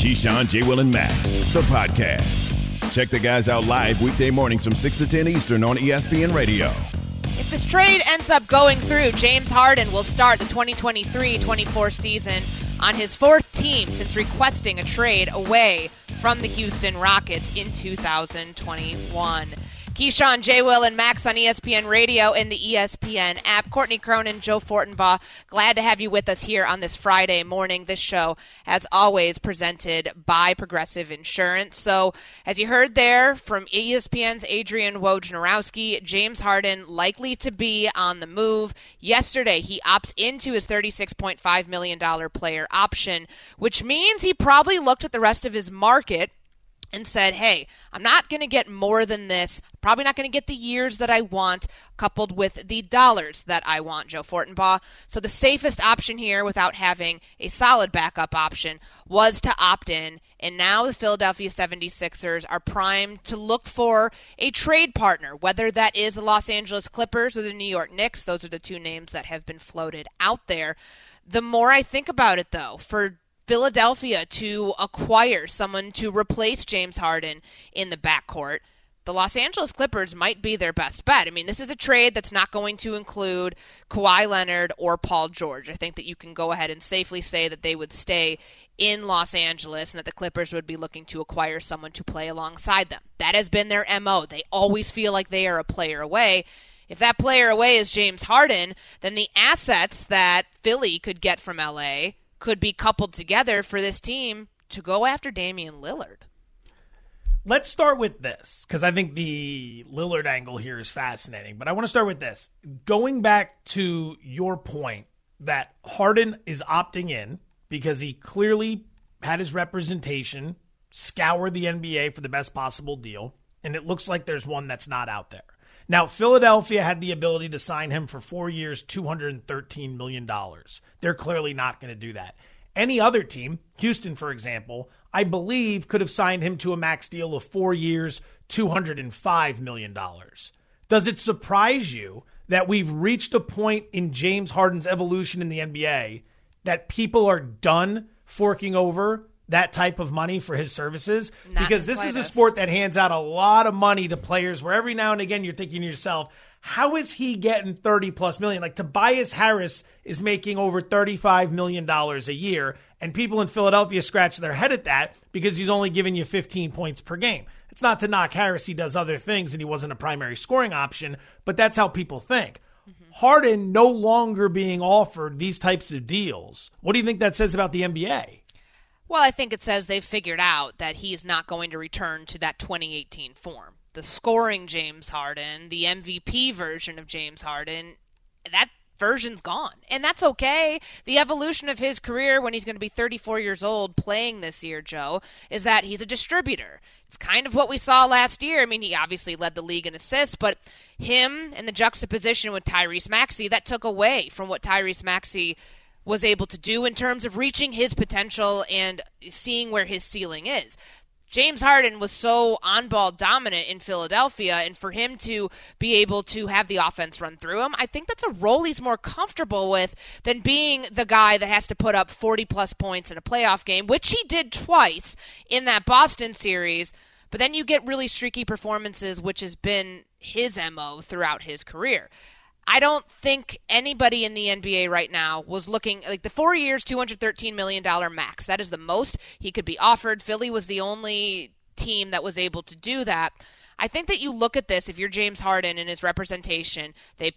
Keyshawn, J. Will, and Max, the podcast. Check the guys out live weekday mornings from 6 to 10 Eastern on ESPN Radio. If this trade ends up going through, James Harden will start the 2023-24 season on his fourth team since requesting a trade away from the Houston Rockets in 2021. Keyshawn, J. Will, and Max on ESPN Radio and the ESPN app. Courtney Cronin, Joe Fortenbaugh, glad to have you with us here on this Friday morning. This show, as always, presented by Progressive Insurance. So, as you heard there from ESPN's Adrian Wojnarowski, James Harden likely to be on the move. Yesterday, he opts into his $36.5 million player option, which means he probably looked at the rest of his market and said, hey, I'm not going to get more than this. Probably not going to get the years that I want, coupled with the dollars that I want, Joe Fortenbaugh. So the safest option here, without having a solid backup option, was to opt in. And now the Philadelphia 76ers are primed to look for a trade partner, whether that is the Los Angeles Clippers or the New York Knicks. Those are the two names that have been floated out there. The more I think about it, though, for Philadelphia to acquire someone to replace James Harden in the backcourt, the Los Angeles Clippers might be their best bet. I mean, this is a trade that's not going to include Kawhi Leonard or Paul George. I think that you can go ahead and safely say that they would stay in Los Angeles and that the Clippers would be looking to acquire someone to play alongside them. That has been their MO. They always feel like they are a player away. If that player away is James Harden, then the assets that Philly could get from LA could be coupled together for this team to go after Damian Lillard. Let's start with this, because I think the Lillard angle here is fascinating. But I want to start with this. Going back to your point that Harden is opting in because he clearly had his representation scour the NBA for the best possible deal, and it looks like there's one that's not out there. Now, Philadelphia had the ability to sign him for 4 years, $213 million. They're clearly not going to do that. Any other team, Houston, for example, I believe could have signed him to a max deal of 4 years, $205 million. Does it surprise you that we've reached a point in James Harden's evolution in the NBA that people are done forking over that type of money for his services? Because this is a sport that hands out a lot of money to players where every now and again you're thinking to yourself, how is he getting 30 plus million? Like Tobias Harris is making over $35 million a year, and people in Philadelphia scratch their head at that because he's only giving you 15 points per game. It's not to knock Harris. He does other things and he wasn't a primary scoring option, but that's how people think. Harden no longer being offered these types of deals. What do you think that says about the NBA? Well, I think it says they've figured out that he's not going to return to that 2018 form. The scoring James Harden, the MVP version of James Harden, that version's gone. And that's okay. The evolution of his career when he's going to be 34 years old playing this year, Joe, is that he's a distributor. It's kind of what we saw last year. I mean, he obviously led the league in assists, but him and the juxtaposition with Tyrese Maxey, that took away from what Tyrese Maxey was able to do in terms of reaching his potential and seeing where his ceiling is. James Harden was so on-ball dominant in Philadelphia, and for him to be able to have the offense run through him, I think that's a role he's more comfortable with than being the guy that has to put up 40-plus points in a playoff game, which he did twice in that Boston series, but then you get really streaky performances, which has been his MO throughout his career. I don't think anybody in the NBA right now was looking like the 4 years, $213 million max. That is the most he could be offered. Philly was the only team that was able to do that. I think that you look at this, if you're James Harden and his representation, they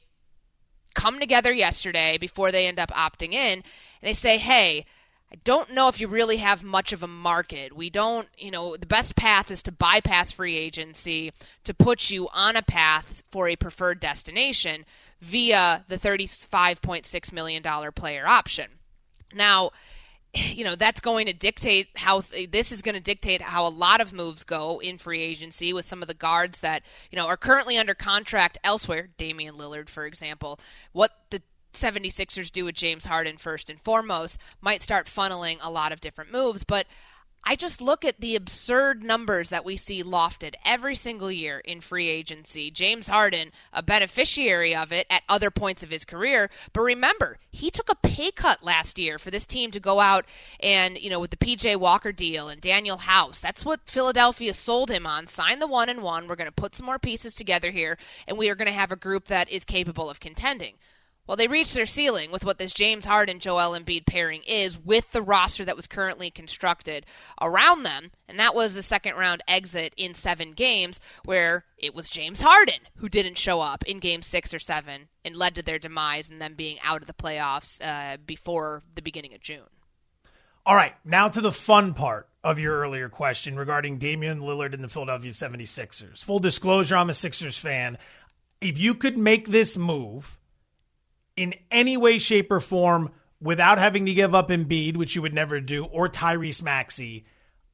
come together yesterday before they end up opting in, and they say, hey, I don't know if you really have much of a market. We don't, the best path is to bypass free agency to put you on a path for a preferred destination via the $35.6 million player option. Now, that's going to dictate this is going to dictate how a lot of moves go in free agency with some of the guards that, are currently under contract elsewhere, Damian Lillard, for example. What the 76ers do with James Harden first and foremost might start funneling a lot of different moves, but I just look at the absurd numbers that we see lofted every single year in free agency. James Harden, a beneficiary of it at other points of his career. But remember, he took a pay cut last year for this team to go out and, with the PJ Walker deal and Daniel House. That's what Philadelphia sold him on. Sign the 1-and-1. We're going to put some more pieces together here, and we are going to have a group that is capable of contending. Well, they reached their ceiling with what this James Harden-Joel Embiid pairing is with the roster that was currently constructed around them, and that was the second-round exit in 7 games where it was James Harden who didn't show up in Game 6 or 7 and led to their demise and them being out of the playoffs before the beginning of June. All right, now to the fun part of your earlier question regarding Damian Lillard and the Philadelphia 76ers. Full disclosure, I'm a Sixers fan. If you could make this move in any way, shape, or form without having to give up Embiid, which you would never do, or Tyrese Maxey,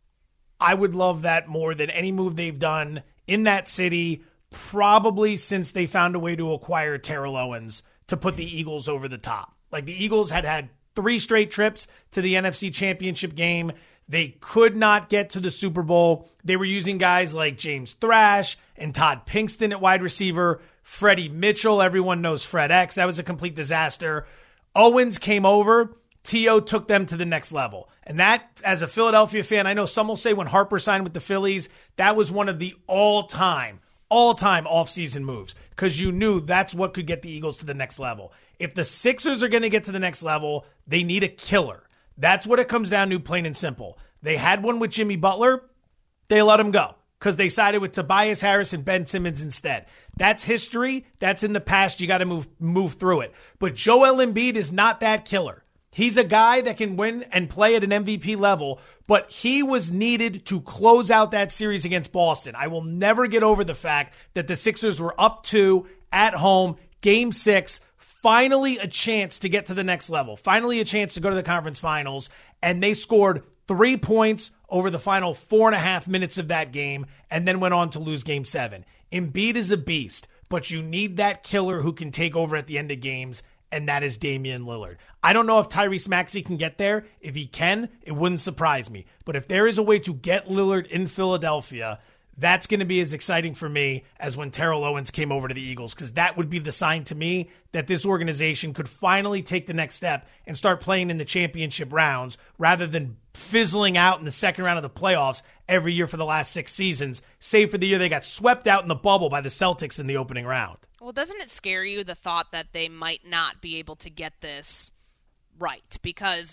I would love that more than any move they've done in that city, probably since they found a way to acquire Terrell Owens to put the Eagles over the top. Like, the Eagles had 3 straight trips to the NFC Championship game. They could not get to the Super Bowl. They were using guys like James Thrash and Todd Pinkston at wide receiver. Freddie Mitchell, everyone knows Fred X. That was a complete disaster. Owens came over. T.O. took them to the next level. And that, as a Philadelphia fan, I know some will say when Harper signed with the Phillies, that was one of the all-time off-season moves because you knew that's what could get the Eagles to the next level. If the Sixers are going to get to the next level, they need a killer. That's what it comes down to, plain and simple. They had one with Jimmy Butler. They let him go because they sided with Tobias Harris and Ben Simmons instead. That's history. That's in the past. You got to move through it. But Joel Embiid is not that killer. He's a guy that can win and play at an MVP level, but he was needed to close out that series against Boston. I will never get over the fact that the Sixers were up 2 at home, Game 6, finally a chance to get to the next level, finally a chance to go to the conference finals, and they scored 3 points over the final 4.5 minutes of that game and then went on to lose Game 7. Embiid is a beast, but you need that killer who can take over at the end of games, and that is Damian Lillard. I don't know if Tyrese Maxey can get there. If he can, it wouldn't surprise me. But if there is a way to get Lillard in Philadelphia, that's going to be as exciting for me as when Terrell Owens came over to the Eagles, because that would be the sign to me that this organization could finally take the next step and start playing in the championship rounds rather than fizzling out in the second round of the playoffs every year for the last 6 seasons, save for the year they got swept out in the bubble by the Celtics in the opening round. Well, doesn't it scare you, the thought that they might not be able to get this right? Because,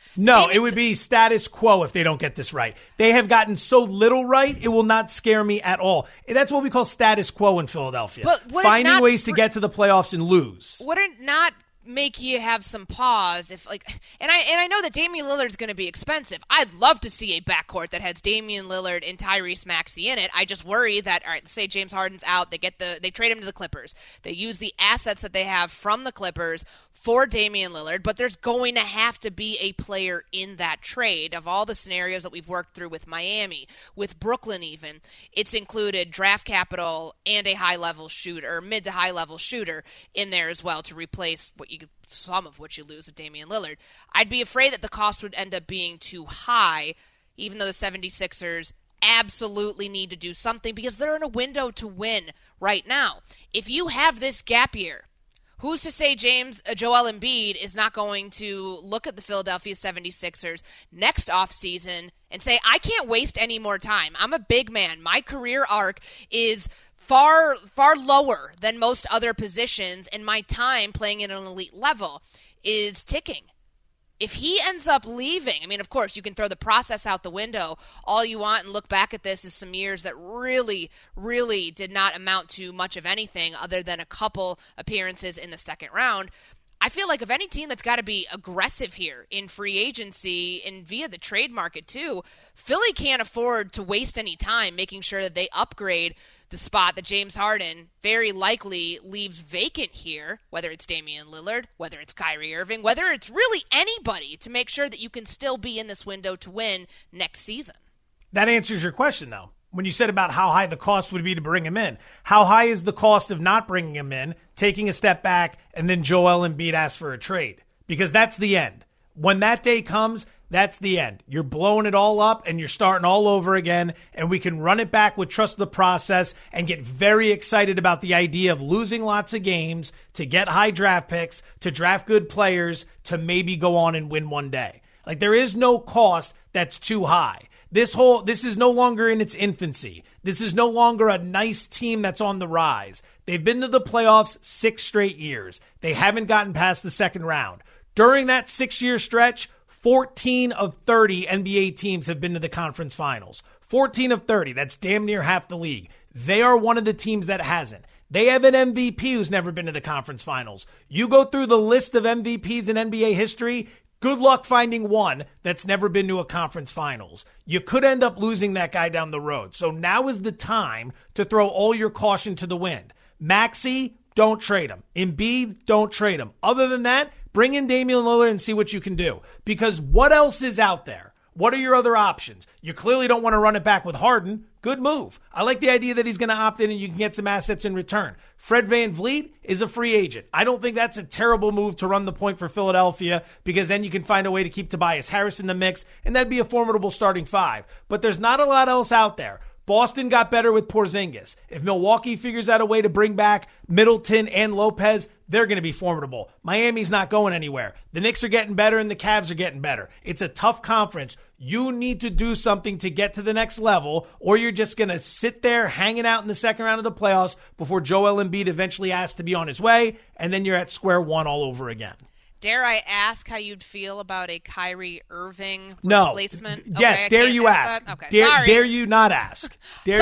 it would be status quo if they don't get this right. They have gotten so little right, it will not scare me at all. That's what we call status quo in Philadelphia. Finding ways to get to the playoffs and lose. Would it not make you have some pause if and I know that Damian Lillard is going to be expensive. I'd love to see a backcourt that has Damian Lillard and Tyrese Maxey in it. I just worry that, all right, let's say James Harden's out, they trade him to the Clippers. They use the assets that they have from the Clippers for Damian Lillard, but there's going to have to be a player in that trade. Of all the scenarios that we've worked through with Miami, with Brooklyn even, it's included draft capital and a high-level shooter, or mid to high-level shooter in there as well to replace some of what you lose with Damian Lillard. I'd be afraid that the cost would end up being too high, even though the 76ers absolutely need to do something because they're in a window to win right now. If you have this gap year, who's to say Joel Embiid is not going to look at the Philadelphia 76ers next offseason and say, I can't waste any more time. I'm a big man. My career arc is far lower than most other positions, and my time playing at an elite level is ticking. If he ends up leaving, of course, you can throw the process out the window all you want and look back at this as some years that really, really did not amount to much of anything other than a couple appearances in the second round. I feel like if any team that's got to be aggressive here in free agency and via the trade market too, Philly can't afford to waste any time making sure that they upgrade the spot that James Harden very likely leaves vacant here, whether it's Damian Lillard, whether it's Kyrie Irving, whether it's really anybody, to make sure that you can still be in this window to win next season. That answers your question, though. When you said about how high the cost would be to bring him in, how high is the cost of not bringing him in, taking a step back, and then Joel Embiid asks for a trade? Because that's the end. When that day comes, that's the end. You're blowing it all up and you're starting all over again, and we can run it back with trust the process and get very excited about the idea of losing lots of games to get high draft picks, to draft good players, to maybe go on and win one day. Like, there is no cost that's too high. This is no longer in its infancy. This is no longer a nice team that's on the rise. They've been to the playoffs 6 straight years. They haven't gotten past the second round. During that 6-year stretch, 14 of 30 NBA teams have been to the conference finals. 14 of 30. That's damn near half the league. They are one of the teams that hasn't. They have an MVP who's never been to the conference finals. You go through the list of MVPs in NBA history, good luck finding one that's never been to a conference finals. You could end up losing that guy down the road. So now is the time to throw all your caution to the wind. Maxey, don't trade him. Embiid, don't trade him. Other than that, bring in Damian Lillard and see what you can do. Because what else is out there? What are your other options? You clearly don't want to run it back with Harden. Good move. I like the idea that he's going to opt in and you can get some assets in return. Fred VanVleet is a free agent. I don't think that's a terrible move to run the point for Philadelphia, because then you can find a way to keep Tobias Harris in the mix, and that'd be a formidable starting 5. But there's not a lot else out there. Boston got better with Porzingis. If Milwaukee figures out a way to bring back Middleton and Lopez, they're going to be formidable. Miami's not going anywhere. The Knicks are getting better and the Cavs are getting better. It's a tough conference. You need to do something to get to the next level, or you're just going to sit there hanging out in the second round of the playoffs before Joel Embiid eventually asks to be on his way, and then you're at square one all over again. Dare I ask how you'd feel about a Kyrie Irving No. replacement? Yes, okay, dare you ask. Okay, dare you not ask.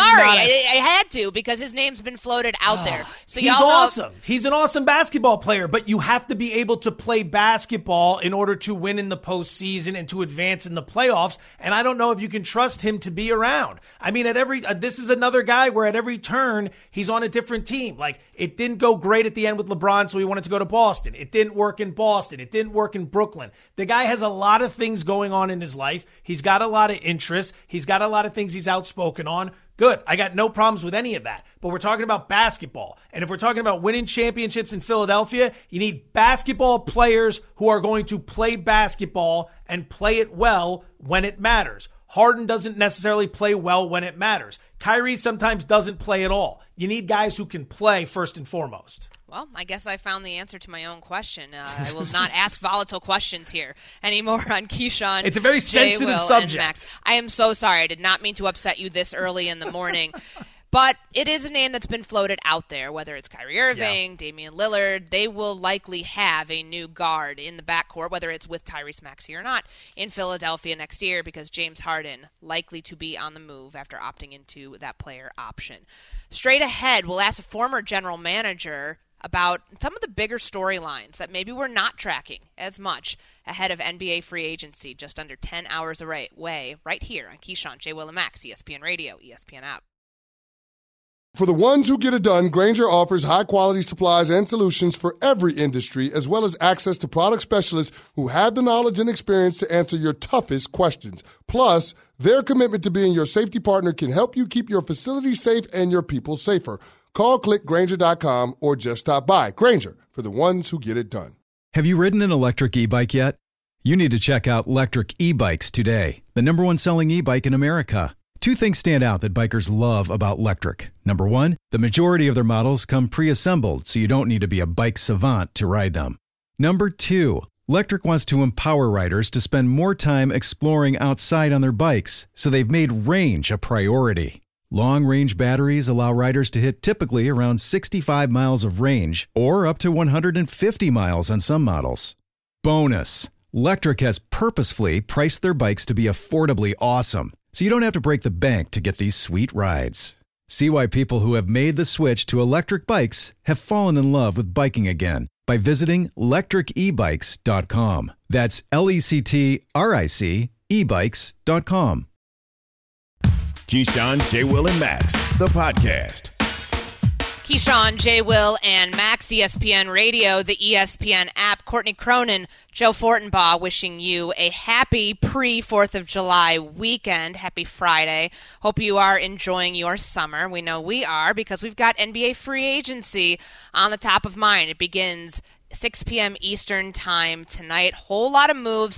I had to, because his name's been floated out there. So he's awesome. He's an awesome basketball player, but you have to be able to play basketball in order to win in the postseason and to advance in the playoffs. And I don't know if you can trust him to be around. I mean, this is another guy where at every turn he's on a different team. Like, it didn't go great at the end with LeBron, so he wanted to go to Boston. It didn't work in Boston. It didn't work in Brooklyn. The guy has a lot of things going on in his life. He's got a lot of interests. He's got a lot of things he's outspoken on. Good. I got no problems with any of that. But we're talking about basketball. And if we're talking about winning championships in Philadelphia, you need basketball players who are going to play basketball and play it well when it matters. Harden doesn't necessarily play well when it matters. Kyrie sometimes doesn't play at all. You need guys who can play first and foremost. Well, I guess I found the answer to my own question. I will not ask volatile questions here anymore on Keyshawn. It's a very sensitive subject. Max. I am so sorry. I did not mean to upset you this early in the morning. But it is a name that's been floated out there, whether it's Kyrie Irving, Damian Lillard. They will likely have a new guard in the backcourt, whether it's with Tyrese Maxey or not, in Philadelphia next year, because James Harden likely to be on the move after opting into that player option. Straight ahead, we'll ask a former general manager about some of the bigger storylines that maybe we're not tracking as much ahead of NBA free agency, just under 10 hours away, right here on Keyshawn, J. Will and Max, ESPN Radio, ESPN app. For the ones who get it done, Grainger offers high-quality supplies and solutions for every industry, as well as access to product specialists who have the knowledge and experience to answer your toughest questions. Plus, their commitment to being your safety partner can help you keep your facility safe and your people safer. Call, click Grainger.com, or just stop by. Grainger, for the ones who get it done. Have you ridden an electric e-bike yet? You need to check out Lectric E-Bikes today, the #1 selling e-bike in America. 2 things stand out that bikers love about Lectric. Number 1, the majority of their models come pre-assembled, so you don't need to be a bike savant to ride them. Number 2, Lectric wants to empower riders to spend more time exploring outside on their bikes, so they've made range a priority. Long-range batteries allow riders to hit typically around 65 miles of range, or up to 150 miles on some models. Bonus, Lectric has purposefully priced their bikes to be affordably awesome, so you don't have to break the bank to get these sweet rides. See why people who have made the switch to electric bikes have fallen in love with biking again by visiting lectricebikes.com. That's LECTRIC ebikes.com. Keyshawn, J. Will, and Max, the podcast. Keyshawn, J. Will, and Max, ESPN Radio, the ESPN app. Courtney Cronin, Joe Fortenbaugh wishing you a happy pre-4th of July weekend. Happy Friday. Hope you are enjoying your summer. We know we are, because we've got NBA free agency on the top of mind. It begins 6 p.m. Eastern time tonight. Whole lot of moves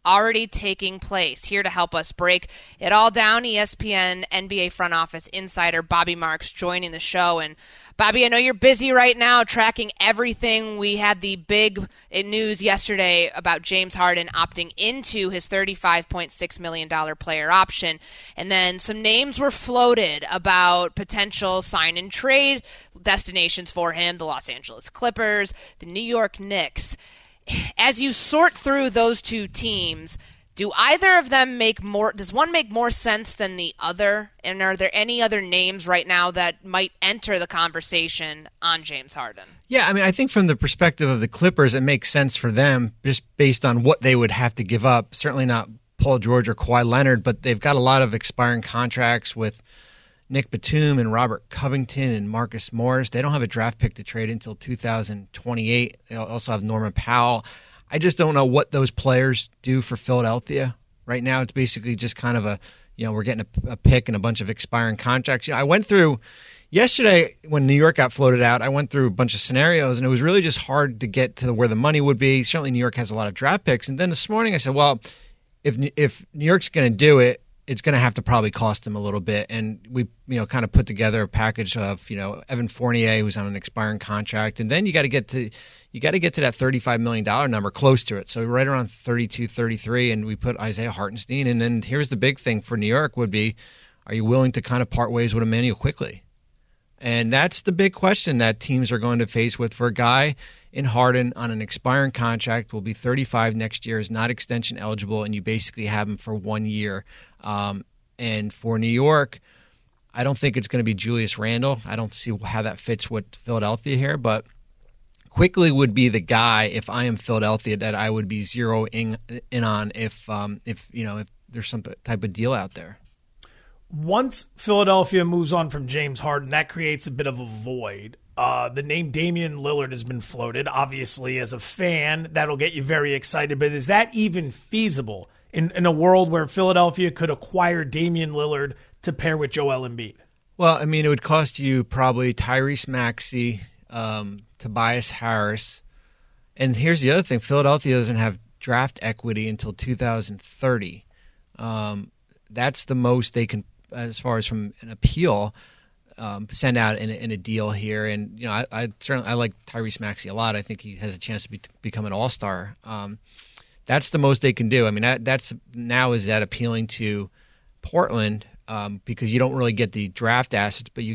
already taking place. Here to help us break it all down, ESPN NBA front office insider Bobby Marks joining the show. And Bobby, I know you're busy right now tracking everything. We had the big news yesterday about James Harden opting into his $35.6 million player option. And then some names were floated about potential sign and trade destinations for him, the Los Angeles Clippers, the New York Knicks. As you sort through those two teams, do either of them does one make more sense than the other? And are there any other names right now that might enter the conversation on James Harden? Yeah, I mean, I think from the perspective of the Clippers, it makes sense for them just based on what they would have to give up. Certainly not Paul George or Kawhi Leonard, but they've got a lot of expiring contracts with Nick Batum and Robert Covington and Marcus Morris. They don't have a draft pick to trade until 2028. They also have Norman Powell. I just don't know what those players do for Philadelphia. Right now, it's basically just kind of we're getting a pick and a bunch of expiring contracts. I went through yesterday when New York got floated out, I went through a bunch of scenarios, and it was really just hard to get to where the money would be. Certainly New York has a lot of draft picks. And then this morning I said, well, if New York's going to do it, it's going to have to probably cost them a little bit. And we, kind of put together a package of, Evan Fournier, who's on an expiring contract. And then you got to get to that $35 million number, close to it. So right around 32, 33, and we put Isaiah Hartenstein. And then here's the big thing for New York would be, are you willing to kind of part ways with Emmanuel quickly? And that's the big question that teams are going to face with for a guy in Harden on an expiring contract, will be 35 next year, is not extension eligible, and you basically have him for 1 year. And for New York, I don't think it's going to be Julius Randle. I don't see how that fits with Philadelphia here, but Quickly would be the guy if I am Philadelphia that I would be zeroing in on if there's some type of deal out there. Once Philadelphia moves on from James Harden, that creates a bit of a void. The name Damian Lillard has been floated. Obviously, as a fan, that'll get you very excited. But is that even feasible in a world where Philadelphia could acquire Damian Lillard to pair with Joel Embiid? Well, I mean, it would cost you probably Tyrese Maxey, Tobias Harris. And here's the other thing. Philadelphia doesn't have draft equity until 2030. That's the most they can, as far as from an appeal, send out in a deal here. And, I certainly like Tyrese Maxey a lot. I think he has a chance to become an all-star. That's the most they can do. I mean, that's now is that appealing to Portland because you don't really get the draft assets, but you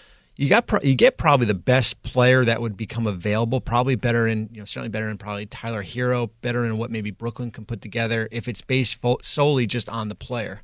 get probably the best player that would become available, probably better in, certainly better than probably Tyler Hero, better than what maybe Brooklyn can put together if it's based solely just on the player.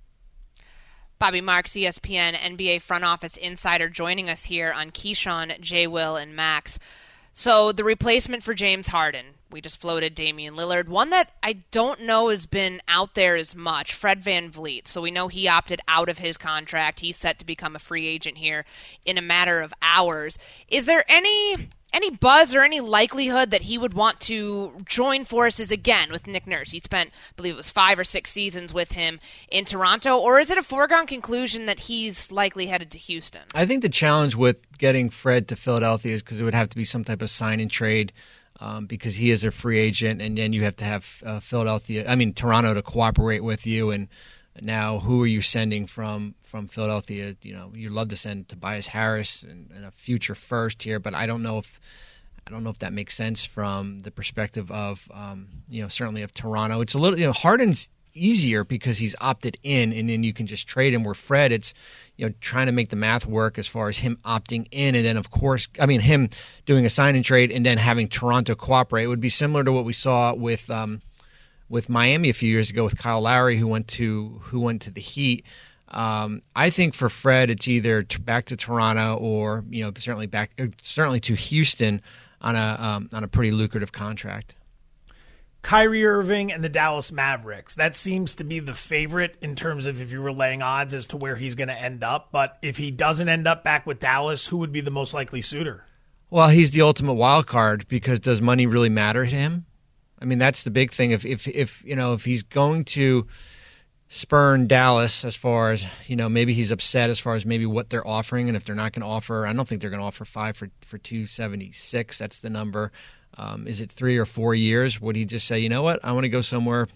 Bobby Marks, ESPN NBA front office insider, joining us here on Keyshawn, J. Will, and Max. So the replacement for James Harden, we just floated Damian Lillard. One that I don't know has been out there as much, Fred VanVleet. So we know he opted out of his contract. He's set to become a free agent here in a matter of hours. Is there any buzz or any likelihood that he would want to join forces again with Nick Nurse? He spent, I believe it was 5 or 6 seasons with him in Toronto. Or is it a foregone conclusion that he's likely headed to Houston? I think the challenge with getting Fred to Philadelphia is because it would have to be some type of sign and trade because he is a free agent, and then you have to have Toronto to cooperate with you. And now who are you sending from Philadelphia? You'd love to send Tobias Harris and a future first here, but I don't know if that makes sense from the perspective of certainly of Toronto. It's a little Harden's easier because he's opted in, and then you can just trade him. Where Fred, it's trying to make the math work as far as him opting in, and then of course, him doing a sign and trade, and then having Toronto cooperate. It would be similar to what we saw with Miami a few years ago with Kyle Lowry, who went to the Heat. I think for Fred, it's either back to Toronto or certainly to Houston on a pretty lucrative contract. Kyrie Irving and the Dallas Mavericks. That seems to be the favorite in terms of if you were laying odds as to where he's going to end up. But if he doesn't end up back with Dallas, who would be the most likely suitor? Well, he's the ultimate wild card because does money really matter to him? I mean, that's the big thing. If he's going to spurn Dallas as far as, maybe he's upset as far as maybe what they're offering. And if they're not going to offer, I don't think they're going to offer 5 for 276. That's the number. Is it 3 or 4 years? Would he just say, you know what? I want to go somewhere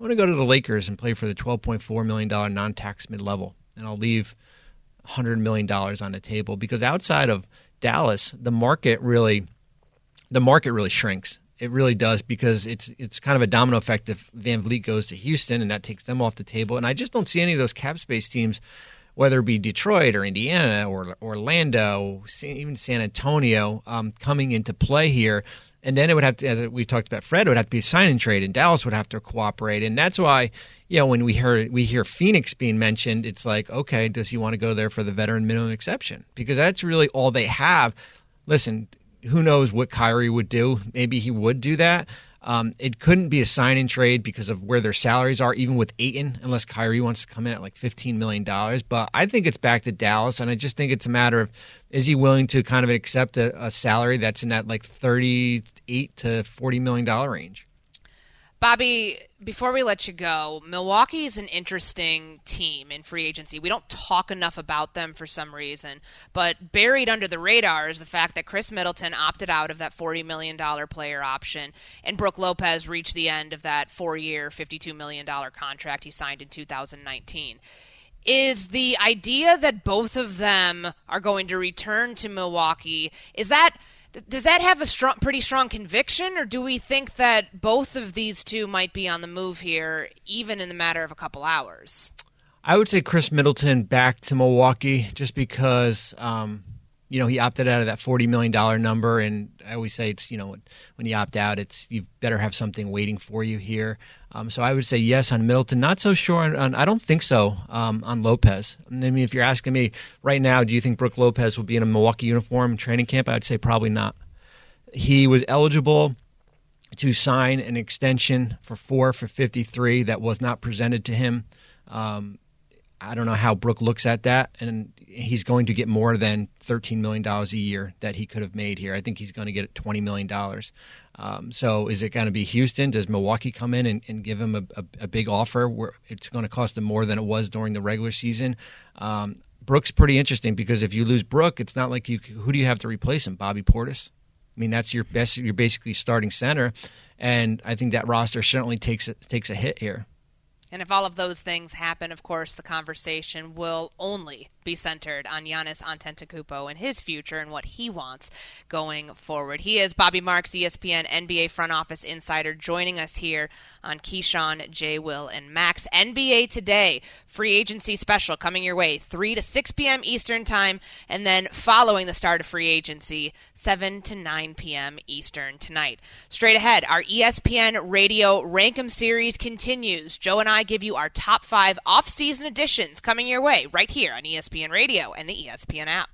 want to go to the Lakers and play for the $12.4 million non-tax mid-level, and I'll leave $100 million on the table, because outside of Dallas, the market really shrinks. It really does, because it's kind of a domino effect if Van Vliet goes to Houston and that takes them off the table. And I just don't see any of those cap space teams, whether it be Detroit or Indiana or Orlando, even San Antonio, coming into play here. And then it would have to, as we talked about, Fred, it would have to be a sign and trade, and Dallas would have to cooperate. And that's why, when we hear Phoenix being mentioned, it's like, okay, does he want to go there for the veteran minimum exception? Because that's really all they have. Listen, who knows what Kyrie would do? Maybe he would do that. It couldn't be a sign and trade because of where their salaries are, even with Ayton, unless Kyrie wants to come in at like $15 million. But I think it's back to Dallas, and I just think it's a matter of, is he willing to kind of accept a salary that's in that like $38 to $40 million range? Bobby, before we let you go, Milwaukee is an interesting team in free agency. We don't talk enough about them for some reason, but buried under the radar is the fact that Chris Middleton opted out of that $40 million player option, and Brook Lopez reached the end of that 4-year, $52 million contract he signed in 2019. Is the idea that both of them are going to return to Milwaukee, does that have a pretty strong conviction, or do we think that both of these two might be on the move here, even in the matter of a couple hours? I would say Chris Middleton back to Milwaukee, just because he opted out of that $40 million number, and I always say it's when you opt out, you better have something waiting for you here. So I would say yes on Middleton. Not so sure on I don't think so on Lopez. I mean, if you're asking me right now, do you think Brook Lopez will be in a Milwaukee uniform in training camp? I would say probably not. He was eligible to sign an extension for 53 that was not presented to him. I don't know how Brook looks at that, and he's going to get more than $13 million a year that he could have made here. I think he's going to get $20 million. So is it going to be Houston? Does Milwaukee come in and give him a big offer where it's going to cost him more than it was during the regular season? Brook's pretty interesting, because if you lose Brook, it's not like who do you have to replace him? Bobby Portis? I mean, that's your basically starting center, and I think that roster certainly takes a hit here. And if all of those things happen, of course, the conversation will only be centered on Giannis Antetokounmpo and his future and what he wants going forward. He is Bobby Marks, ESPN NBA front office insider, joining us here on Keyshawn, J. Will, and Max. NBA Today, free agency special coming your way, 3 to 6 p.m. Eastern time, and then following the start of free agency, 7 to 9 p.m. Eastern tonight. Straight ahead, our ESPN Radio Rank'em series continues. Joe and I give you our top 5 off-season additions coming your way right here on ESPN Radio and the ESPN app.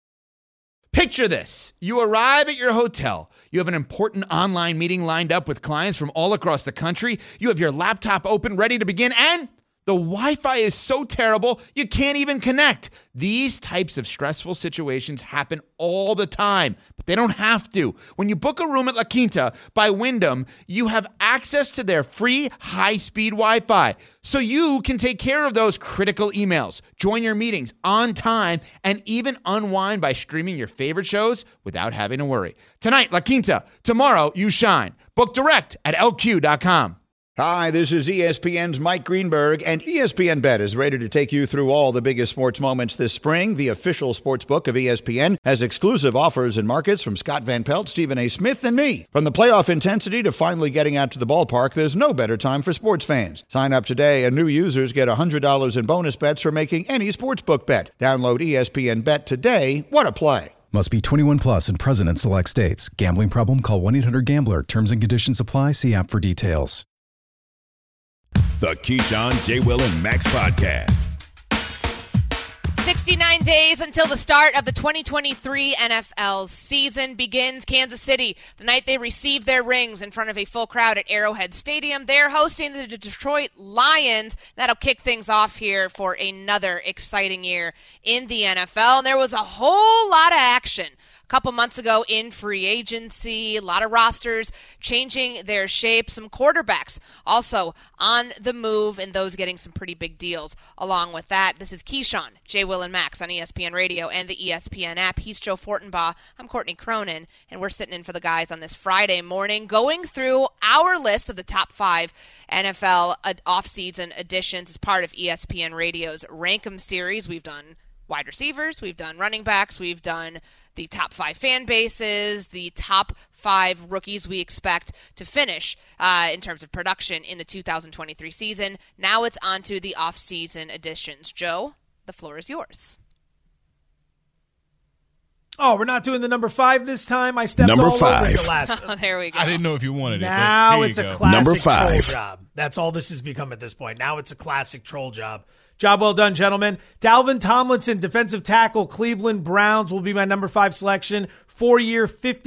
Picture this. You arrive at your hotel. You have an important online meeting lined up with clients from all across the country. You have your laptop open, ready to begin, and the Wi-Fi is so terrible, you can't even connect. These types of stressful situations happen all the time, but they don't have to. When you book a room at La Quinta by Wyndham, you have access to their free high-speed Wi-Fi, so you can take care of those critical emails, join your meetings on time, and even unwind by streaming your favorite shows without having to worry. Tonight, La Quinta. Tomorrow, you shine. Book direct at LQ.com. Hi, this is ESPN's Mike Greenberg, and ESPN Bet is ready to take you through all the biggest sports moments this spring. The official sports book of ESPN has exclusive offers and markets from Scott Van Pelt, Stephen A. Smith, and me. From the playoff intensity to finally getting out to the ballpark, there's no better time for sports fans. Sign up today, and new users get $100 in bonus bets for making any sportsbook bet. Download ESPN Bet today. What a play. Must be 21 plus and present in select states. Gambling problem? Call 1-800-GAMBLER. Terms and conditions apply. See app for details. The Keyshawn, J. Will, and Max podcast. 69 days until the start of the 2023 NFL season begins. Kansas City, the night they receive their rings in front of a full crowd at Arrowhead Stadium, they're hosting the Detroit Lions. That'll kick things off here for another exciting year in the NFL. And there was a whole lot of action couple months ago in free agency. A lot of rosters changing their shape. Some quarterbacks also on the move, and those getting some pretty big deals along with that. This is Keyshawn, J. Will, and Max on ESPN Radio and the ESPN app. He's Joe Fortenbaugh. I'm Courtney Cronin, and we're sitting in for the guys on this Friday morning, going through our list of the top 5 NFL offseason additions as part of ESPN Radio's Rank 'em series. We've done wide receivers, we've done running backs, we've done the top 5 fan bases, the top 5 rookies we expect to finish in terms of production in the 2023 season. Now it's on to the off-season additions. Joe, the floor is yours. Oh, we're not doing the number 5 this time? I stepped Number all over 5. the last. Oh, there we go. I didn't know if you wanted it. Now it's a classic Number 5. troll job. That's all this has become at this point. Now it's a classic troll job. Job well done, gentlemen. Dalvin Tomlinson, defensive tackle, Cleveland Browns, will be my number 5 selection. 4-year,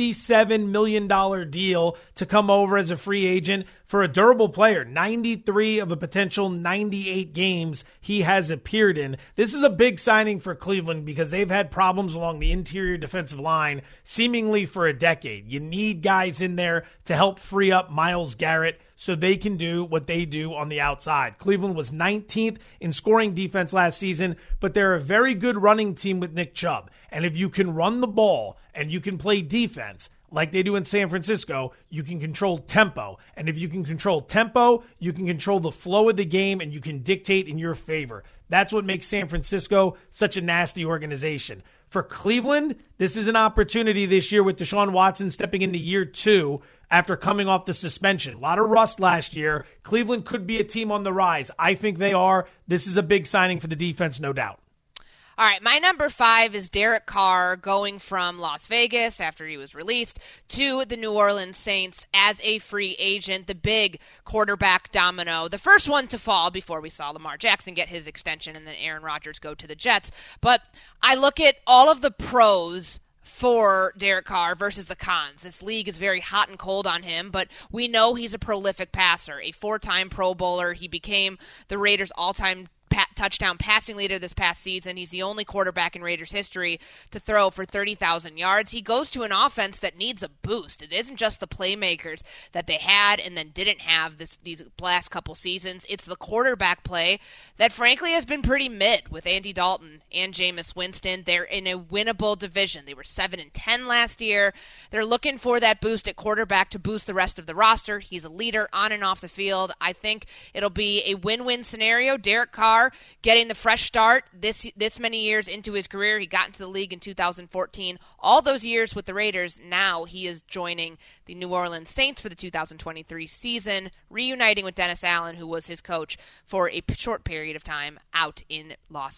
$57 million deal to come over as a free agent for a durable player. 93 of a potential 98 games he has appeared in. This is a big signing for Cleveland because they've had problems along the interior defensive line seemingly for a decade. You need guys in there to help free up Myles Garrett so they can do what they do on the outside. Cleveland was 19th in scoring defense last season, but they're a very good running team with Nick Chubb. And if you can run the ball and you can play defense like they do in San Francisco, you can control tempo. And if you can control tempo, you can control the flow of the game and you can dictate in your favor. That's what makes San Francisco such a nasty organization. For Cleveland, this is an opportunity this year with Deshaun Watson stepping into year 2 after coming off the suspension. A lot of rust last year. Cleveland could be a team on the rise. I think they are. This is a big signing for the defense, no doubt. All right, my number 5 is Derek Carr going from Las Vegas after he was released to the New Orleans Saints as a free agent, the big quarterback domino, the first one to fall before we saw Lamar Jackson get his extension and then Aaron Rodgers go to the Jets. But I look at all of the pros for Derek Carr versus the cons. This league is very hot and cold on him, but we know he's a prolific passer, a 4-time Pro Bowler. He became the Raiders' all-time touchdown passing leader this past season. He's the only quarterback in Raiders history to throw for 30,000 yards. He goes to an offense that needs a boost. It isn't just the playmakers that they had and then didn't have these last couple seasons. It's the quarterback play that frankly has been pretty mid with Andy Dalton and Jameis Winston. They're in a winnable division. They were 7-10 last year. They're looking for that boost at quarterback to boost the rest of the roster. He's a leader on and off the field. I think it'll be a win-win scenario. Derek Carr getting the fresh start this many years into his career. He got into the league in 2014. All those years with the Raiders, now he is joining the New Orleans Saints for the 2023 season, reuniting with Dennis Allen, who was his coach for a short period of time out in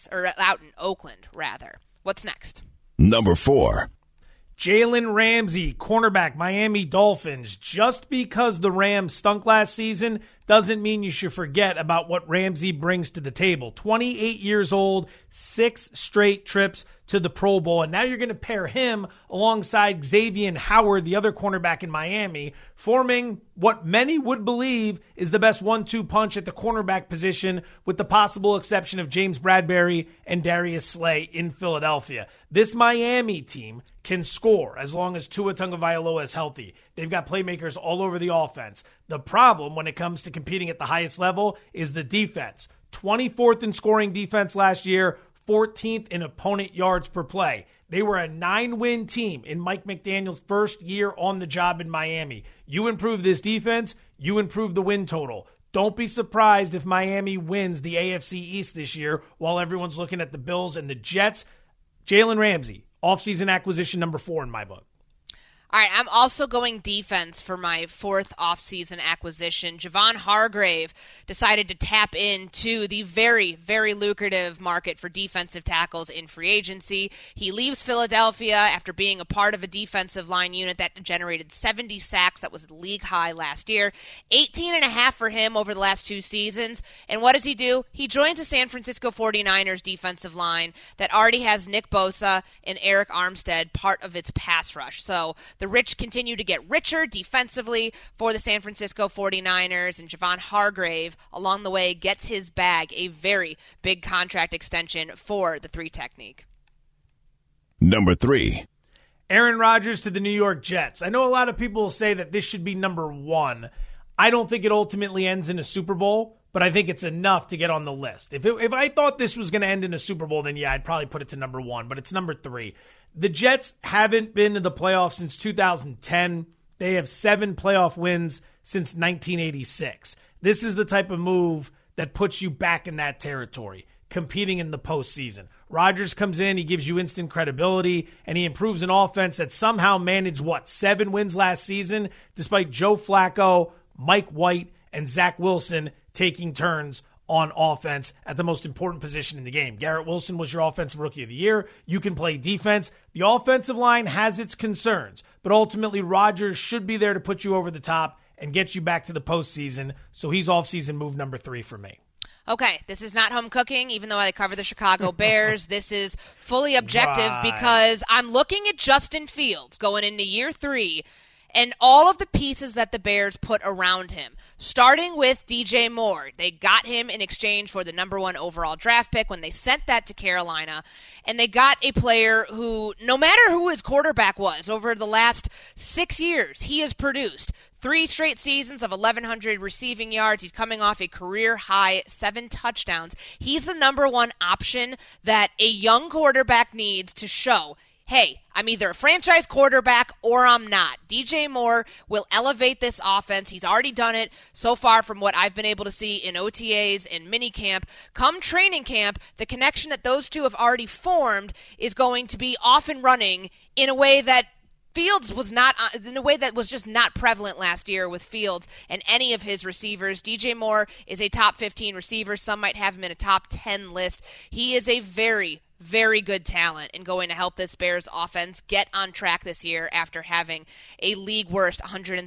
Oakland, rather. What's next? Number 4. Jalen Ramsey, cornerback, Miami Dolphins. Just because the Rams stunk last season doesn't mean you should forget about what Ramsey brings to the table. 28 years old, 6 straight trips to the Pro Bowl, and now you're going to pair him alongside Xavier Howard, the other cornerback in Miami, forming what many would believe is the best 1-2 punch at the cornerback position, with the possible exception of James Bradbury and Darius Slay in Philadelphia. This Miami team can score as long as Tua Tagovailoa is healthy. They've got playmakers all over the offense. The problem when it comes to competing at the highest level is the defense. 24th in scoring defense last year, 14th in opponent yards per play. They were a 9-win team in Mike McDaniel's first year on the job in Miami. You improve this defense, you improve the win total. Don't be surprised if Miami wins the AFC East this year while everyone's looking at the Bills and the Jets. Jalen Ramsey, offseason acquisition number 4 in my book. All right, I'm also going defense for my 4th offseason acquisition. Javon Hargrave decided to tap into the very, very lucrative market for defensive tackles in free agency. He leaves Philadelphia after being a part of a defensive line unit that generated 70 sacks. That was league high last year. 18.5 for him over the last 2 seasons. And what does he do? He joins the San Francisco 49ers defensive line that already has Nick Bosa and Eric Armstead part of its pass rush. So the rich continue to get richer defensively for the San Francisco 49ers, and Javon Hargrave, along the way, gets his bag, a very big contract extension for the 3 technique. Number 3. Aaron Rodgers to the New York Jets. I know a lot of people will say that this should be number 1. I don't think it ultimately ends in a Super Bowl, but I think it's enough to get on the list. If I thought this was going to end in a Super Bowl, then yeah, I'd probably put it to number 1, but it's number 3. The Jets haven't been to the playoffs since 2010. They have 7 playoff wins since 1986. This is the type of move that puts you back in that territory, competing in the postseason. Rodgers comes in, he gives you instant credibility, and he improves an offense that somehow managed, 7 wins last season, despite Joe Flacco, Mike White, and Zach Wilson taking turns on offense at the most important position in the game. Garrett Wilson was your offensive rookie of the year. You can play defense. The offensive line has its concerns, but ultimately Rodgers should be there to put you over the top and get you back to the postseason. So he's offseason move number 3 for me. Okay, this is not home cooking, even though I cover the Chicago Bears. This is fully objective because I'm looking at Justin Fields going into year 3 and all of the pieces that the Bears put around him, starting with DJ Moore. They got him in exchange for the number 1 overall draft pick when they sent that to Carolina, and they got a player who, no matter who his quarterback was, over the last 6 years, he has produced 3 straight seasons of 1,100 receiving yards. He's coming off a career-high 7 touchdowns. He's the number 1 option that a young quarterback needs to show, hey, I'm either a franchise quarterback or I'm not. DJ Moore will elevate this offense. He's already done it so far from what I've been able to see in OTAs and minicamp. Come training camp, the connection that those two have already formed is going to be off and running in a way that Fields was not, in a way that was just not prevalent last year with Fields and any of his receivers. DJ Moore is a top 15 receiver. Some might have him in a top 10 list. He is a very, very good talent and going to help this Bears offense get on track this year after having a league worst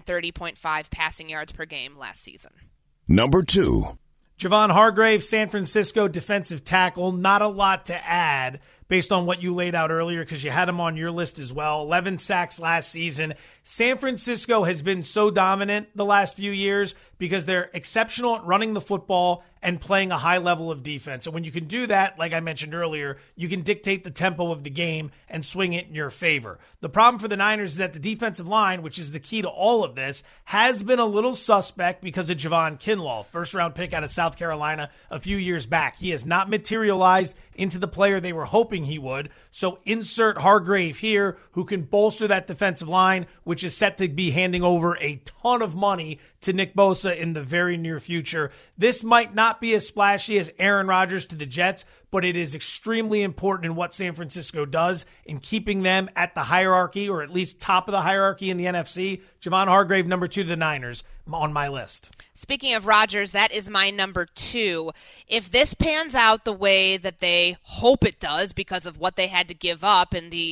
130.5 passing yards per game last season. Number 2. Javon Hargrave, San Francisco defensive tackle. Not a lot to add based on what you laid out earlier because you had him on your list as well. 11 sacks last season. San Francisco has been so dominant the last few years because they're exceptional at running the football and playing a high level of defense. And when you can do that, like I mentioned earlier, you can dictate the tempo of the game and swing it in your favor. The problem for the Niners is that the defensive line, which is the key to all of this, has been a little suspect because of Javon Kinlaw, first-round pick out of South Carolina a few years back. He has not materialized into the player they were hoping he would. So insert Hargrave here, who can bolster that defensive line, which is set to be handing over a ton of money to Nick Bosa in the very near future. This might not be as splashy as Aaron Rodgers to the Jets, but it is extremely important in what San Francisco does in keeping them at the hierarchy, or at least top of the hierarchy in the NFC. Javon Hargrave, number 2 to the Niners, on my list. Speaking of Rodgers, that is my number 2. If this pans out the way that they hope it does because of what they had to give up in the,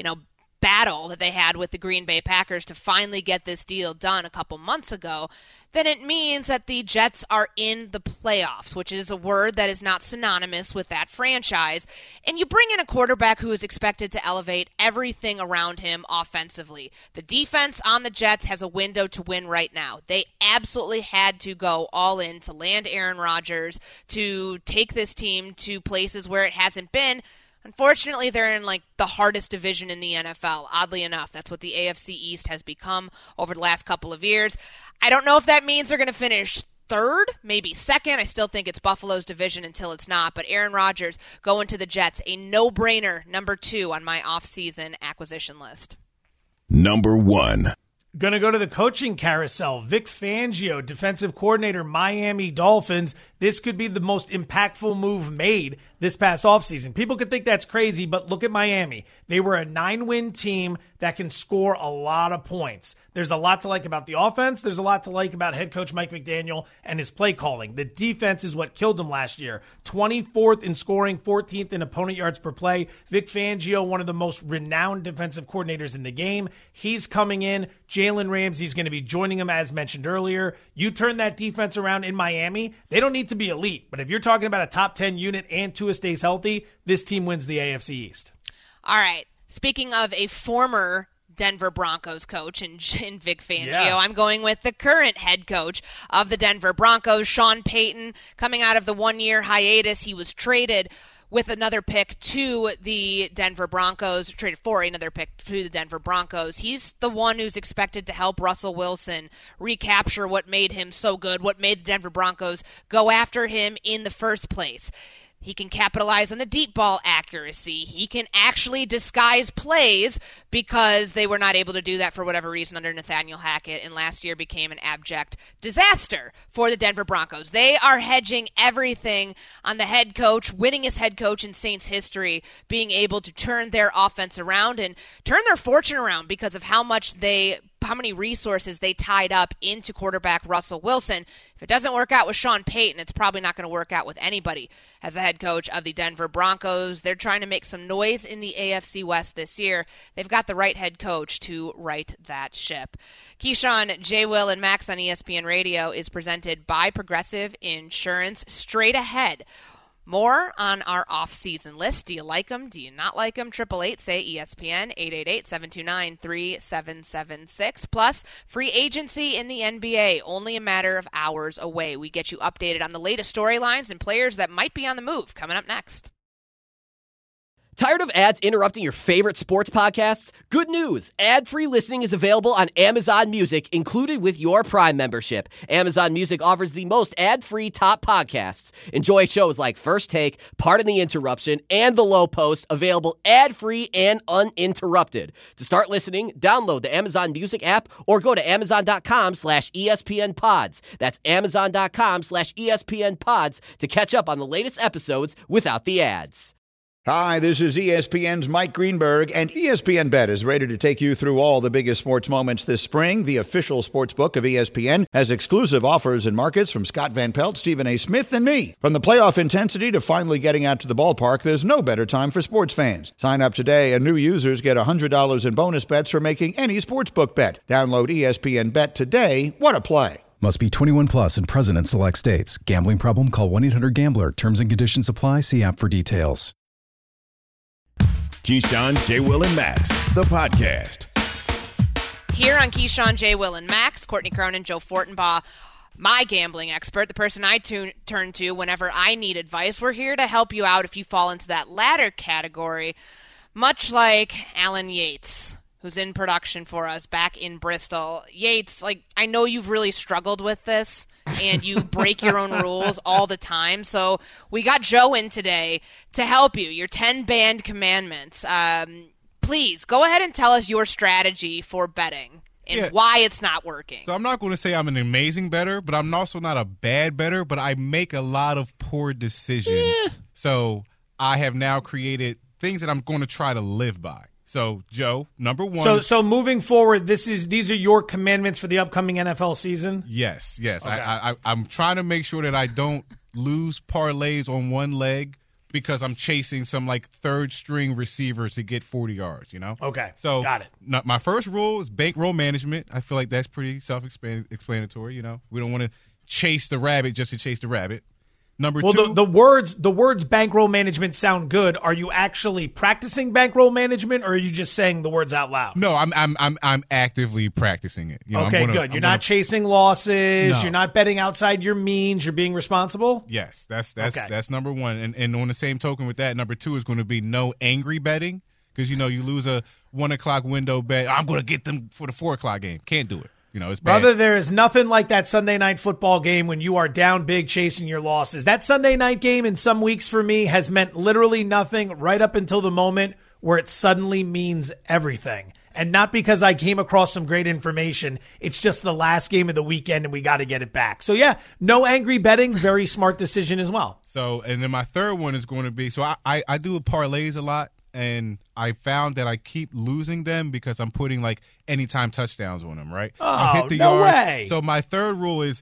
battle that they had with the Green Bay Packers to finally get this deal done a couple months ago, then it means that the Jets are in the playoffs, which is a word that is not synonymous with that franchise. And you bring in a quarterback who is expected to elevate everything around him offensively. The defense on the Jets has a window to win right now. They absolutely had to go all in to land Aaron Rodgers, to take this team to places where it hasn't been. Unfortunately, they're in the hardest division in the NFL. Oddly enough, that's what the AFC East has become over the last couple of years. I don't know if that means they're going to finish third, maybe second. I still think it's Buffalo's division until it's not. But Aaron Rodgers going to the Jets, a no-brainer, number 2 on my off-season acquisition list. Number 1. Going to go to the coaching carousel. Vic Fangio, defensive coordinator, Miami Dolphins. This could be the most impactful move made this past offseason. People could think that's crazy, but look at Miami. They were a 9-win team that can score a lot of points. There's a lot to like about the offense. There's a lot to like about head coach Mike McDaniel and his play calling. The defense is what killed them last year. 24th in scoring, 14th in opponent yards per play. Vic Fangio, one of the most renowned defensive coordinators in the game. He's coming in. Jalen Ramsey's going to be joining him, as mentioned earlier. You turn that defense around in Miami, they don't need to be elite. But if you're talking about a top 10 unit and Tua stays healthy, this team wins the AFC East. All right. Speaking of a former Denver Broncos coach in Vic Fangio. Yeah. I'm going with the current head coach of the Denver Broncos, Sean Payton. Coming out of the one-year hiatus, he was traded with another pick to the Denver Broncos, traded for another pick to the Denver Broncos. He's the one who's expected to help Russell Wilson recapture what made him so good, what made the Denver Broncos go after him in the first place. He can capitalize on the deep ball accuracy. He can actually disguise plays because they were not able to do that for whatever reason under Nathaniel Hackett, and last year became an abject disaster for the Denver Broncos. They are hedging everything on the head coach, winningest head coach in Saints history, being able to turn their offense around and turn their fortune around because of how many resources they tied up into quarterback Russell Wilson. If it doesn't work out with Sean Payton, it's probably not going to work out with anybody as the head coach of the Denver Broncos. They're trying to make some noise in the AFC West this year. They've got the right head coach to right that ship. Keyshawn, J. Will, and Max on ESPN Radio is presented by Progressive Insurance. Straight ahead, more on our off-season list. Do you like them? Do you not like them? 888-SAY-ESPN, 888-729-3776. Plus, free agency in the NBA, only a matter of hours away. We get you updated on the latest storylines and players that might be on the move. Coming up next. Tired of ads interrupting your favorite sports podcasts? Good news! Ad-free listening is available on Amazon Music, included with your Prime membership. Amazon Music offers the most ad-free top podcasts. Enjoy shows like First Take, Pardon the Interruption, and The Low Post, available ad-free and uninterrupted. To start listening, download the Amazon Music app or go to amazon.com/ESPN Pods. That's amazon.com/ESPN Pods to catch up on the latest episodes without the ads. Hi, this is ESPN's Mike Greenberg, and ESPN Bet is ready to take you through all the biggest sports moments this spring. The official sports book of ESPN has exclusive offers and markets from Scott Van Pelt, Stephen A. Smith, and me. From the playoff intensity to finally getting out to the ballpark, there's no better time for sports fans. Sign up today, and new users get $100 in bonus bets for making any sportsbook bet. Download ESPN Bet today. What a play. Must be 21 plus and present in select states. Gambling problem? Call 1-800-GAMBLER. Terms and conditions apply. See app for details. Keyshawn, J. Will, and Max, the podcast. Here on Keyshawn, J. Will, and Max, Courtney Cronin, Joe Fortenbaugh, my gambling expert, the person I turn to whenever I need advice. We're here to help you out if you fall into that latter category, much like Alan Yates, who's in production for us back in Bristol. Yates, I know you've really struggled with this, and you break your own rules all the time. So we got Joe in today to help you, your 10 banned commandments. Please, go ahead and tell us your strategy for betting and why it's not working. So I'm not going to say I'm an amazing bettor, but I'm also not a bad bettor, but I make a lot of poor decisions. So I have now created things that I'm going to try to live by. So, Joe, number one. So moving forward, these are your commandments for the upcoming NFL season? Yes. Okay. I'm trying to make sure that I don't lose parlays on one leg because I'm chasing some third-string receiver to get 40 yards, Okay, so got it. My first rule is bankroll management. I feel like that's pretty self-explanatory, We don't want to chase the rabbit just to chase the rabbit. Number two. The words bankroll management sound good. Are you actually practicing bankroll management, or are you just saying the words out loud? No, I'm actively practicing it. Good. You're not chasing losses. No. You're not betting outside your means. You're being responsible. Yes, that's number one. And on the same token with that, number two is going to be no angry betting because you lose a 1 o'clock window bet. I'm going to get them for the 4 o'clock game. Can't do it. It's bad. Brother, there is nothing like that Sunday night football game when you are down big chasing your losses. That Sunday night game in some weeks for me has meant literally nothing right up until the moment where it suddenly means everything. And not because I came across some great information. It's just the last game of the weekend and we got to get it back. So, no angry betting. Very smart decision as well. So, and then my third one is going to be, so I do parlays a lot. And I found that I keep losing them because I'm putting anytime touchdowns on them, right? Oh, hit the no yards. way. So my third rule is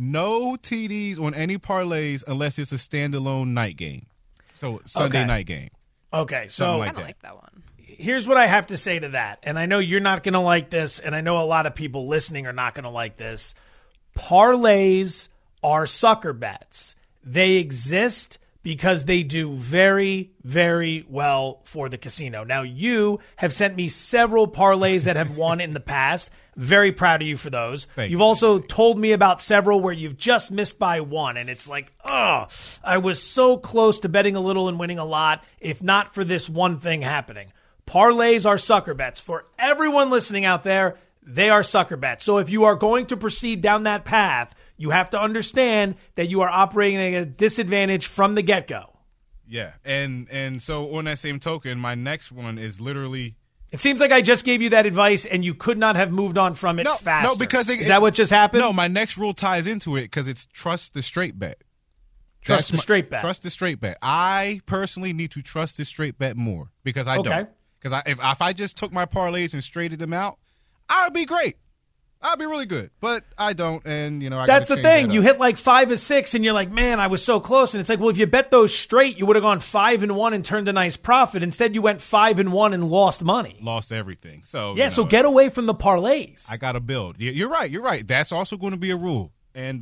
no TDs on any parlays unless it's a standalone night game. So Sunday night game. Okay, so I like that one. Here's what I have to say to that. And I know you're not going to like this, and I know a lot of people listening are not going to like this. Parlays are sucker bets. They exist because they do very, very well for the casino. Now, you have sent me several parlays that have won in the past. Very proud of you for those. You've also told me about several where you've just missed by one, and it's like, oh, I was so close to betting a little and winning a lot, if not for this one thing happening. Parlays are sucker bets. For everyone listening out there, they are sucker bets. So if you are going to proceed down that path, you have to understand that you are operating at a disadvantage from the get-go. Yeah, and so on that same token, my next one is literally... It seems like I just gave you that advice and you could not have moved on from it faster. No, because... Is that what just happened? No, my next rule ties into it because it's trust the straight bet. Trust the straight bet. Trust the straight bet. I personally need to trust the straight bet more because I don't. Because if I just took my parlays and straighted them out, I would be great. I'd be really good, but I don't, and I that's the thing. You hit like 5 or 6, and you're like, man, I was so close. And it's like, well, if you bet those straight, you would have gone 5-1 and turned a nice profit. Instead, you went 5-1 and lost money, lost everything. So yeah, so get away from the parlays. I got to build. You're right. That's also going to be a rule, and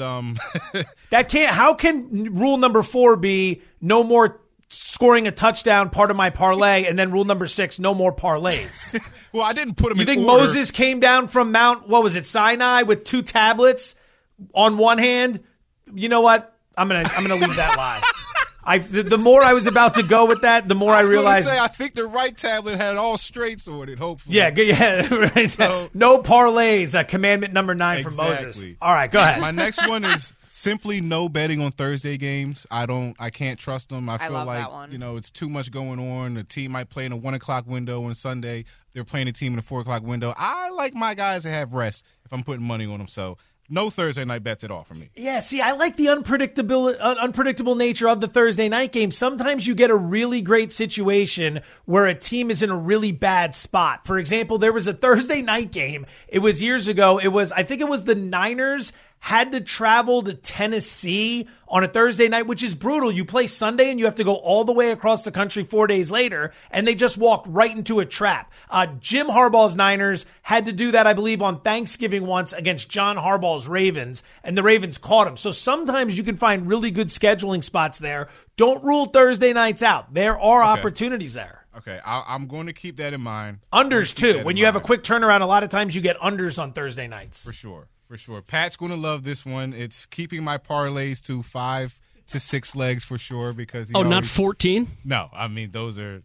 that can't. How can rule number 4 be no more scoring a touchdown part of my parlay, and then rule number 6, no more parlays? Well, I didn't put them in order. You think Moses came down from Mount, Sinai with 2 tablets on one hand? You know what? I'm gonna leave that lie. The more I was about to go with that, the more I realized. I think the right tablet had all straights on it, hopefully. Yeah, right. So, no parlays, commandment number 9 from Moses. All right, go ahead. My next one is simply no betting on Thursday games. I can't trust them. I feel love like that one. It's too much going on. The team might play in a 1 o'clock window on Sunday. They're playing a team in a 4 o'clock window. I like my guys to have rest if I'm putting money on them. So no Thursday night bets at all for me. Yeah, see, I like the unpredictable nature of the Thursday night game. Sometimes you get a really great situation where a team is in a really bad spot. For example, there was a Thursday night game. It was years ago. I think it was the Niners had to travel to Tennessee on a Thursday night, which is brutal. You play Sunday and you have to go all the way across the country 4 days later, and they just walked right into a trap. Jim Harbaugh's Niners had to do that, I believe, on Thanksgiving once against John Harbaugh's Ravens, and the Ravens caught him. So sometimes you can find really good scheduling spots there. Don't rule Thursday nights out. There are opportunities there. Okay, I'm going to keep that in mind. Unders, too. When you have a quick turnaround, a lot of times you get unders on Thursday nights. For sure. Pat's going to love this one. It's keeping my parlays to 5 to 6 legs for sure because not 14? No, I mean those are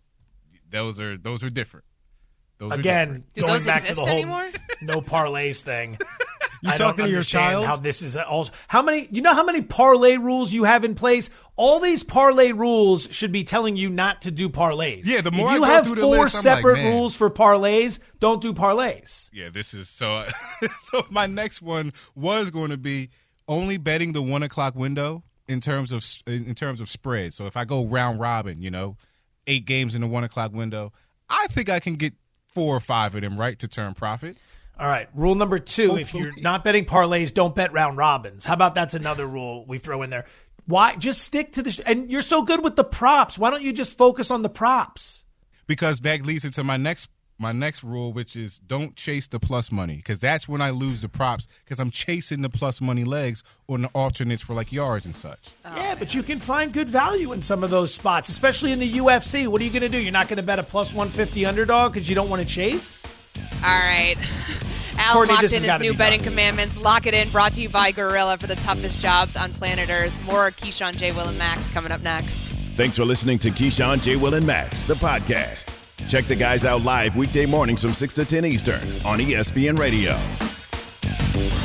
different. Again, going those back to the whole anymore? No parlays thing. You talking to your child? How this is also how many parlay rules you have in place? All these parlay rules should be telling you not to do parlays. Yeah, the more if you I go have through the 4 list, I'm separate like, man. rules for parlays, don't do parlays. Yeah, this is so. So my next one was going to be only betting the 1 o'clock window in terms of spread. So if I go round robin, 8 games in the 1 o'clock window, I think I can get 4 or 5 of them right to turn profit. All right. Rule number 2, if you're not betting parlays, don't bet round robins. How about that's another rule we throw in there? Why? Just stick to this. And you're so good with the props. Why don't you just focus on the props? Because that leads into my next rule, which is don't chase the plus money, because that's when I lose the props, because I'm chasing the plus money legs on the alternates for like yards and such. Yeah, but you can find good value in some of those spots, especially in the UFC. What are you going to do? You're not going to bet a plus 150 underdog because you don't want to chase? All right. Alan Courtney, locked this in has his new gotta be betting done. commandments. Lock it in. Brought to you by Gorilla for the toughest jobs on planet Earth. More Keyshawn, J. Will, and Max coming up next. Thanks for listening to Keyshawn, J. Will, and Max, the podcast. Check the guys out live weekday mornings from 6 to 10 Eastern on ESPN Radio.